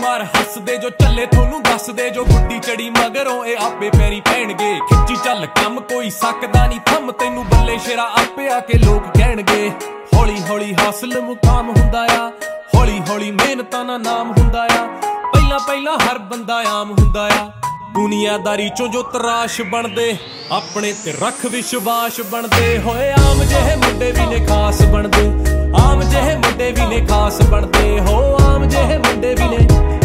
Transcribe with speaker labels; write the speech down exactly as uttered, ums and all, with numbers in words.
Speaker 1: ਮਾਰ ਹੱਸਦੇ ਜੋ ਚੱਲੇ ਤੁਹਾਨੂੰ ਦੱਸਦੇ ਜੋ ਗੁੱਡੀ ਚੜੀ ਮਗਰੋਂ ਇਹ ਆਪੇ ਪੈਰੀ ਪੈਣਗੇ ਖਿੱਚੀ ਚੱਲ ਕੰਮ ਕੋਈ ਸਕਦਾ ਨਹੀਂ ਥੰਮ ਤੈਨੂੰ ਬੱਲੇ ਸ਼ੇਰਾ ਆਪੇ ਆ ਕੇ ਲੋਕ ਕਹਿਣਗੇ ਹੌਲੀ ਹੌਲੀ ਹਾਸਲ ਮੁਕਾਮ ਹੁੰਦਾ ਆ ਹੌਲੀ ਹੌਲੀ ਮਿਹਨਤਾਂ ਦਾ ਨਾਮ ਹੁੰਦਾ ਆ ਪਹਿਲਾਂ ਪਹਿਲਾਂ ਹਰ ਬੰਦਾ ਆਮ ਹੁੰਦਾ ਆ ਦੁਨੀਆਦਾਰੀ ਚੋਂ ਜੋ ਤਰਾਸ਼ ਬਣਦੇ ਆਪਣੇ ਤੇ ਰੱਖ ਵਿਸ਼ਵਾਸ ਬਣਦੇ ਹੋਏ ਆਮ ਜਿਹੇ ਮੁੰਡੇ ਵੀ ਨੇ ਖਾਸ ਬਣਦੇ ਆਮ ਜਿਹੇ ਮੁੰਡੇ ਵੀ ਨੇ ਖਾਸ ਬਣਦੇ ਹੋ ਆਮ ਜਿਹੇ ਮੁੰਡੇ ਵੀ ਨੇ